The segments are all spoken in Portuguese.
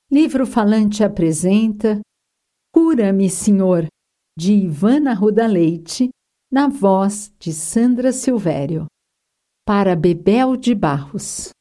Livro Falante apresenta Cura-me, Senhor, de Ivana Arruda Leite, na voz de Sandra Silvério. Para Bebel de Barros.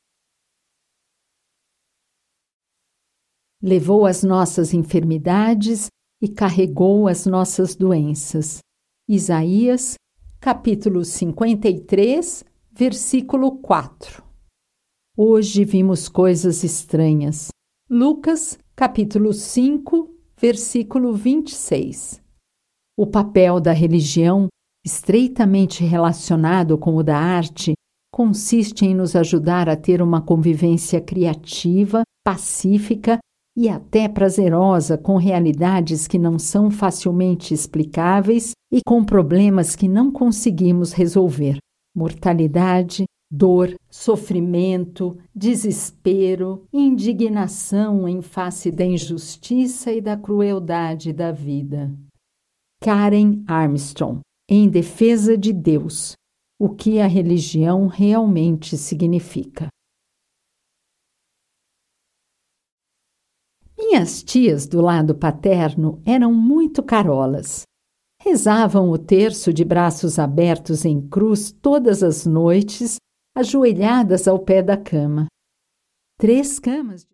Levou as nossas enfermidades e carregou as nossas doenças. Isaías, capítulo 53, versículo 4. Hoje vimos coisas estranhas. Lucas, capítulo 5, versículo 26. O papel da religião, estreitamente relacionado com o da arte, consiste em nos ajudar a ter uma convivência criativa, pacífica e até prazerosa com realidades que não são facilmente explicáveis e com problemas que não conseguimos resolver. Mortalidade, dor, sofrimento, desespero, indignação em face da injustiça e da crueldade da vida. Karen Armstrong, em defesa de Deus, o que a religião realmente significa. Minhas tias do lado paterno eram muito carolas. Rezavam o terço de braços abertos em cruz todas as noites, ajoelhadas ao pé da cama. 3 camas